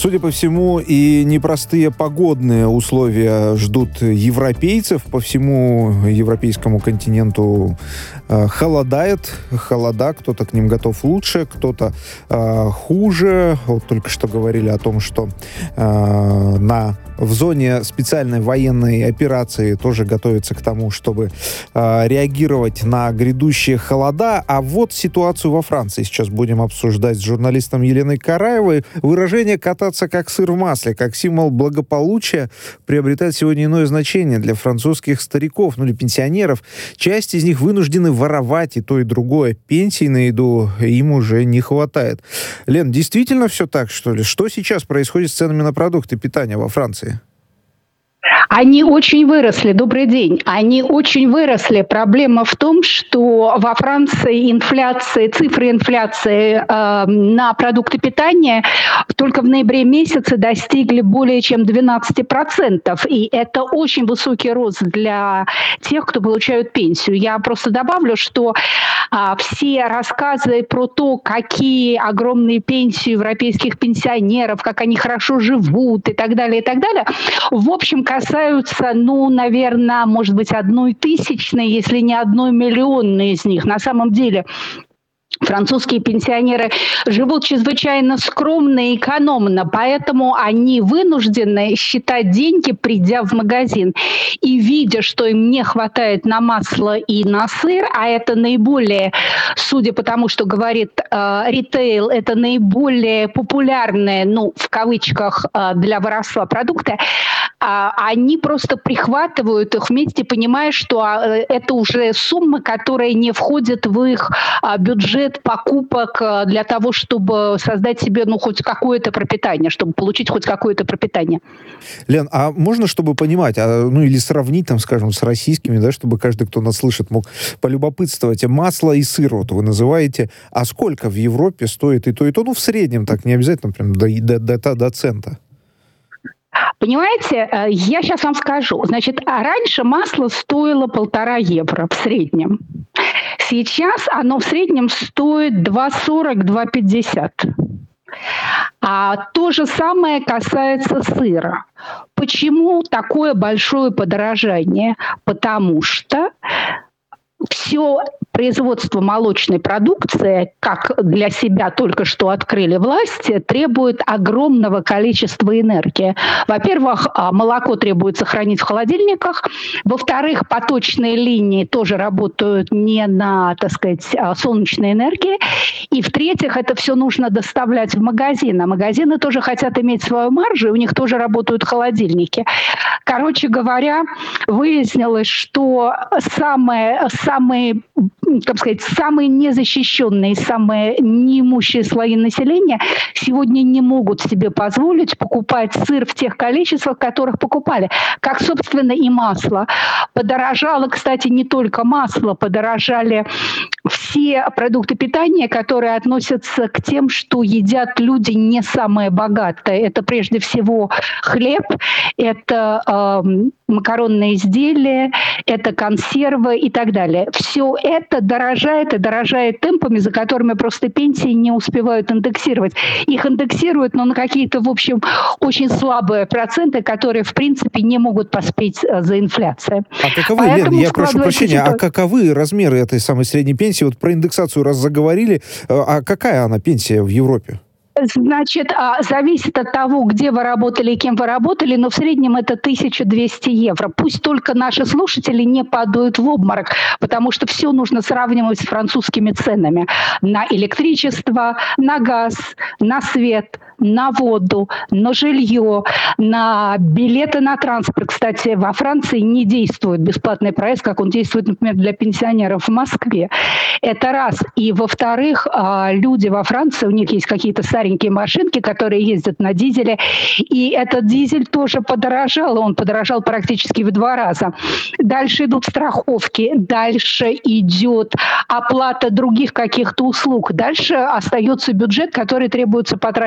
Судя по всему, и непростые погодные условия ждут европейцев. По всему европейскому континенту холодает. Холода. Кто-то к ним готов лучше, кто-то хуже. Вот только что говорили о том, что в зоне специальной военной операции тоже готовятся к тому, чтобы реагировать на грядущие холода. А вот ситуацию во Франции сейчас будем обсуждать с журналистом Еленой Караевой. Выражение «кататься как сыр в масле», как символ благополучия, приобретает сегодня иное значение для французских стариков, или пенсионеров. Часть из них вынуждены воровать и то, и другое. Пенсий на еду им уже не хватает. Лен, действительно все так, что ли? Что сейчас происходит с ценами на продукты питания во Франции? Они очень выросли. Добрый день. Они очень выросли. Проблема в том, что во Франции цифры инфляции на продукты питания только в ноябре месяце достигли более чем 12%. И это очень высокий рост для тех, кто получают пенсию. Я просто добавлю, что все рассказы про то, какие огромные пенсии европейских пенсионеров, как они хорошо живут и так далее, в общем, касаются, наверное, может быть, 1/1000, если не 1 миллионной из них. На самом деле французские пенсионеры живут чрезвычайно скромно и экономно, поэтому они вынуждены считать деньги, придя в магазин. И видя, что им не хватает на масло и на сыр, а это наиболее, судя по тому, что говорит ритейл, это наиболее популярные, в кавычках, для воровства продукты, они просто прихватывают их вместе, понимая, что это уже суммы, которые не входят в их бюджет покупок для того, чтобы создать себе, хоть какое-то пропитание, чтобы получить хоть какое-то пропитание. Лен, а можно, чтобы понимать, или сравнить, скажем, с российскими, да, чтобы каждый, кто нас слышит, мог полюбопытствовать. Масло и сыр, вы называете, а сколько в Европе стоит и то, в среднем, так, не обязательно прям до цента? Понимаете, я сейчас вам скажу. Значит, раньше масло стоило 1,5 евро в среднем. Сейчас оно в среднем стоит 2,40-2,50. То же самое касается сыра. Почему такое большое подорожание? Потому что все производство молочной продукции, как для себя только что открыли власти, требует огромного количества энергии. Во-первых, молоко требуется хранить в холодильниках. Во-вторых, поточные линии тоже работают не на, солнечной энергии. И в-третьих, это все нужно доставлять в магазин. А магазины тоже хотят иметь свою маржу, и у них тоже работают холодильники. Короче говоря, выяснилось, что самые незащищенные, самые неимущие слои населения сегодня не могут себе позволить покупать сыр в тех количествах, в которых покупали. Как, собственно, и масло. Подорожало, кстати, не только масло, подорожали все продукты питания, которые относятся к тем, что едят люди не самые богатые. Это прежде всего хлеб, это макаронные изделия, это консервы и так далее. Все это дорожает и дорожает темпами, за которыми просто пенсии не успевают индексировать. Их индексируют, но на какие-то, в общем, очень слабые проценты, которые, в принципе, не могут поспеть за инфляцией. А каковы, Лен, я прошу прощения, а каковы размеры этой самой средней пенсии? Вот про индексацию раз заговорили, а какая она пенсия в Европе? Значит, зависит от того, где вы работали и кем вы работали, но в среднем это 1200 евро. Пусть только наши слушатели не падают в обморок, потому что все нужно сравнивать с французскими ценами на электричество, на газ, на свет, на воду, на жилье, на билеты на транспорт. Кстати, во Франции не действует бесплатный проезд, как он действует, например, для пенсионеров в Москве. Это раз. И, во-вторых, люди во Франции, у них есть какие-то старенькие машинки, которые ездят на дизеле, и этот дизель тоже подорожал, он подорожал практически в 2 раза. Дальше идут страховки, дальше идет оплата других каких-то услуг, дальше остается бюджет, который требуется потратить на питание.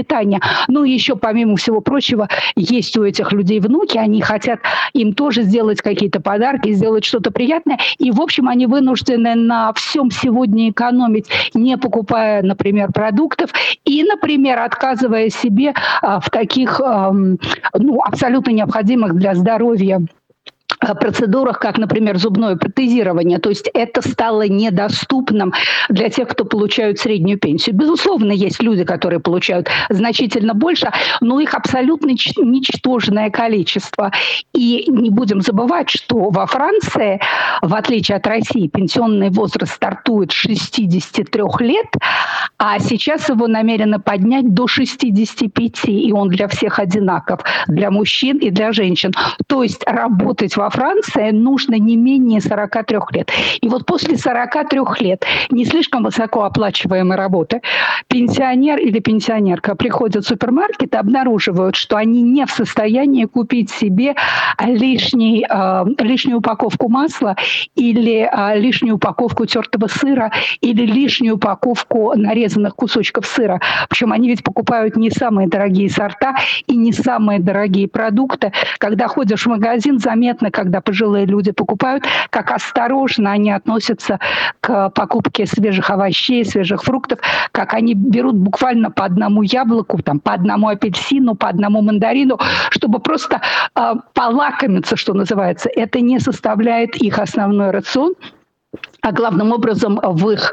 воспитания. Ну, еще, помимо всего прочего, есть у этих людей внуки, они хотят им тоже сделать какие-то подарки, сделать что-то приятное, и, в общем, они вынуждены на всем сегодня экономить, не покупая, например, продуктов, и, например, отказывая себе в таких, абсолютно необходимых для здоровья процедурах, как, например, зубное протезирование. То есть это стало недоступным для тех, кто получают среднюю пенсию. Безусловно, есть люди, которые получают значительно больше, но их абсолютно ничтожное количество. И не будем забывать, что во Франции, в отличие от России, пенсионный возраст стартует с 63 лет, а сейчас его намерены поднять до 65, и он для всех одинаков, для мужчин и для женщин. То есть работать во Франции нужно не менее 43 лет. И вот после 43 лет не слишком высоко оплачиваемой работы пенсионер или пенсионерка приходят в супермаркет и обнаруживают, что они не в состоянии купить себе лишнюю упаковку масла или лишнюю упаковку тертого сыра или лишнюю упаковку нарезанных кусочков сыра. Причем они ведь покупают не самые дорогие сорта и не самые дорогие продукты. Когда ходишь в магазин, заметно, когда пожилые люди покупают, как осторожно они относятся к покупке свежих овощей, свежих фруктов, как они берут буквально по одному яблоку, по одному апельсину, по одному мандарину, чтобы просто полакомиться, что называется. Это не составляет их основной рацион. А главным образом в их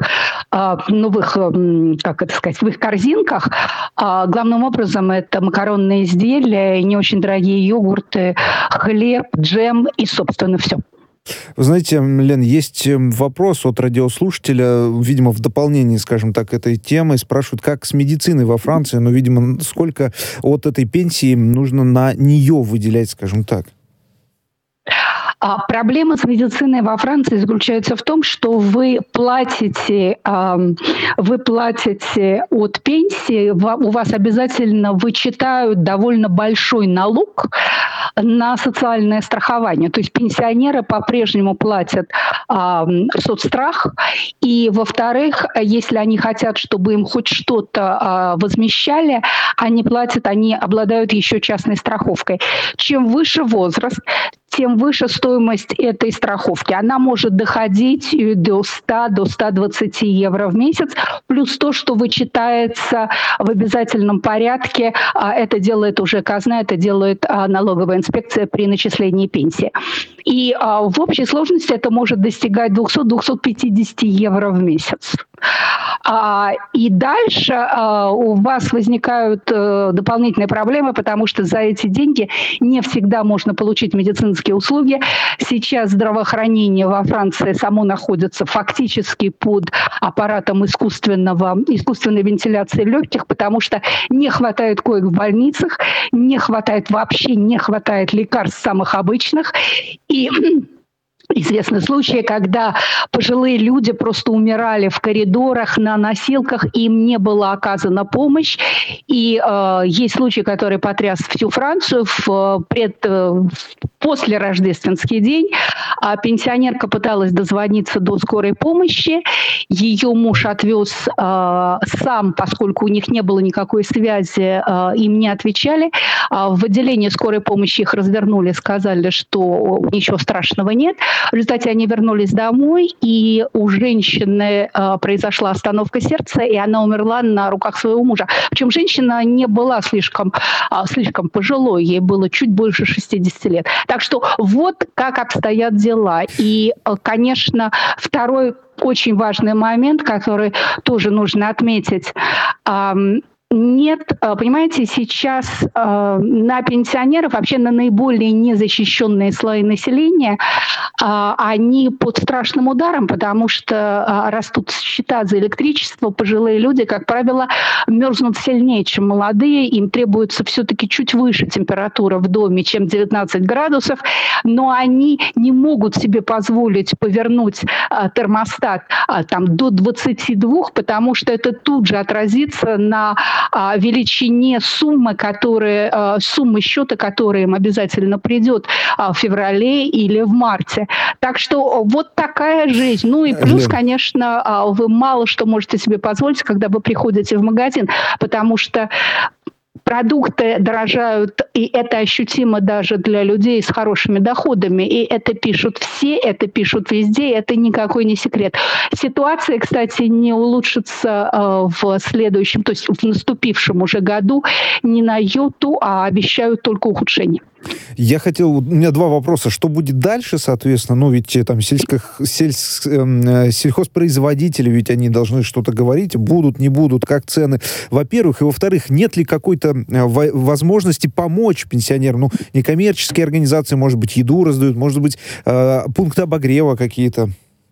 корзинках, главным образом это макаронные изделия, не очень дорогие йогурты, хлеб, джем и, собственно, все. Вы знаете, Лен, есть вопрос от радиослушателя, видимо, в дополнении, скажем так, этой темы. Спрашивают, как с медициной во Франции, но, видимо, сколько от этой пенсии нужно на нее выделять, скажем так? Проблема с медициной во Франции заключается в том, что вы платите от пенсии, у вас обязательно вычитают довольно большой налог на социальное страхование. То есть пенсионеры по-прежнему платят соцстрах, и, во-вторых, если они хотят, чтобы им хоть что-то возмещали, они обладают еще частной страховкой. Чем выше возраст, тем выше стоимость этой страховки. Она может доходить до 100-120 евро в месяц, плюс то, что вычитается в обязательном порядке. Это делает уже казна, это делает налоговая инспекция при начислении пенсии. И в общей сложности это может достигать 200-250 евро в месяц. И дальше у вас возникают дополнительные проблемы, потому что за эти деньги не всегда можно получить медицинские услуги. Сейчас здравоохранение во Франции само находится фактически под аппаратом искусственной вентиляции легких, потому что не хватает коек в больницах, не хватает лекарств самых обычных. И известны случаи, когда пожилые люди просто умирали в коридорах, на носилках, им не была оказана помощь. И есть случай, который потряс всю Францию в послерождественский день. Пенсионерка пыталась дозвониться до скорой помощи. Ее муж отвез сам, поскольку у них не было никакой связи, им не отвечали. В отделении скорой помощи их развернули, сказали, что ничего страшного нет. В результате они вернулись домой, и у женщины произошла остановка сердца, и она умерла на руках своего мужа. Причем женщина не была слишком пожилой, ей было чуть больше 60 лет. Так что вот как обстоят дела. И, конечно, второй очень важный момент, который тоже нужно отметить. Нет, понимаете, сейчас на пенсионеров, вообще на наиболее незащищенные слои населения, они под страшным ударом, потому что растут счета за электричество, пожилые люди, как правило, мерзнут сильнее, чем молодые, им требуется все-таки чуть выше температура в доме, чем 19 градусов, но они не могут себе позволить повернуть термостат до 22, потому что это тут же отразится на величине суммы счета, которая им обязательно придет в феврале или в марте. Так что вот такая жизнь. Ну и плюс, конечно, вы мало что можете себе позволить, когда вы приходите в магазин, потому что продукты дорожают, и это ощутимо даже для людей с хорошими доходами. И это пишут все, это пишут везде, это никакой не секрет. Ситуация, кстати, не улучшится в следующем, то есть в наступившем уже году ни на йоту, а обещают только ухудшение. У меня два вопроса. Что будет дальше, соответственно? Ну, ведь там сельхозпроизводители, ведь они должны что-то говорить. Будут, не будут, как цены. Во-первых. И во-вторых, нет ли какой-то возможности помочь пенсионерам? Ну, некоммерческие организации, может быть, еду раздают, может быть, пункты обогрева какие-то.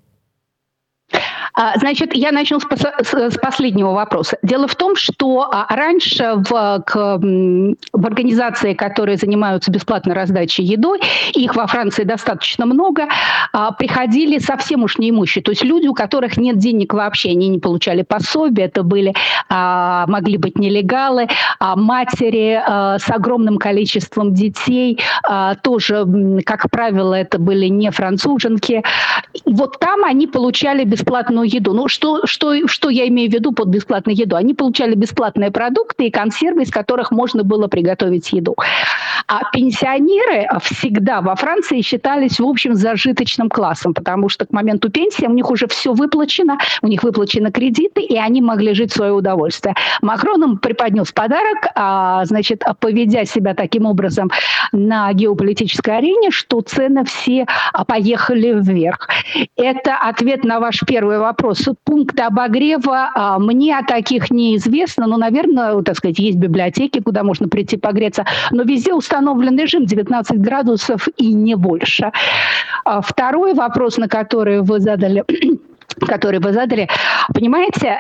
Значит, я начну с последнего вопроса. Дело в том, что раньше в организации, которые занимаются бесплатной раздачей едой, их во Франции достаточно много, приходили совсем уж неимущие. То есть люди, у которых нет денег вообще, они не получали пособия, это могли быть нелегалы, матери с огромным количеством детей, тоже, как правило, это были не француженки. Вот там они получали бесплатную еду. Ну, что я имею в виду под бесплатной едой? Они получали бесплатные продукты и консервы, из которых можно было приготовить еду. А пенсионеры всегда во Франции считались, в общем, зажиточным классом, потому что к моменту пенсии у них уже все выплачено, у них выплачены кредиты, и они могли жить в свое удовольствие. Макрон им преподнес подарок, поведя себя таким образом на геополитической арене, что цены все поехали вверх. Это ответ на ваш первый вопрос. Пункты обогрева, мне о таких неизвестно, но, наверное, так сказать, есть библиотеки, куда можно прийти погреться, но везде установлен режим 19 градусов и не больше. Второй вопрос, который вы задали, понимаете,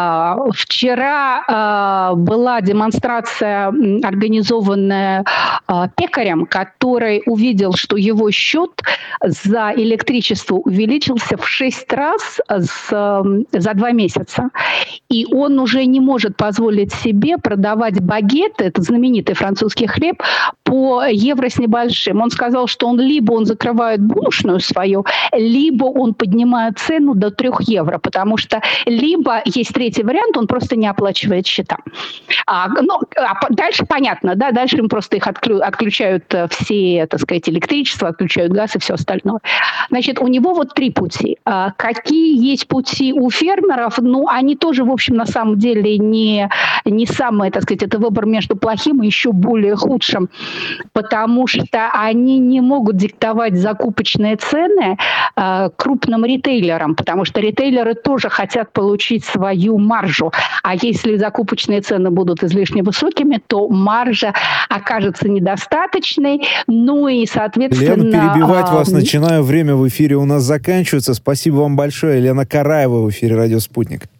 вчера была демонстрация, организованная пекарем, который увидел, что его счет за электричество увеличился в 6 раз за 2 месяца. И он уже не может позволить себе продавать багеты, это знаменитый французский хлеб, по евро с небольшим. Он сказал, что либо он закрывает булочную свою, либо он поднимает цену до 3 евро, потому что либо есть третий вариант, он просто не оплачивает счета. Дальше понятно, да, дальше им просто их отключают все, так сказать, электричество, отключают газ и все остальное. Значит, у него вот 3 пути. Какие есть пути у фермеров? Ну, они тоже, в общем, на самом деле не самые, так сказать, это выбор между плохим и еще более худшим, потому что они не могут диктовать закупочные цены крупным ритейлерам, потому что ритейлеры тоже хотят получить свою маржу. А если закупочные цены будут излишне высокими, то маржа окажется недостаточной. Ну и, соответственно... Лена, перебивать вас начинаю. Время в эфире у нас заканчивается. Спасибо вам большое. Лена Караева в эфире «Радио Спутник».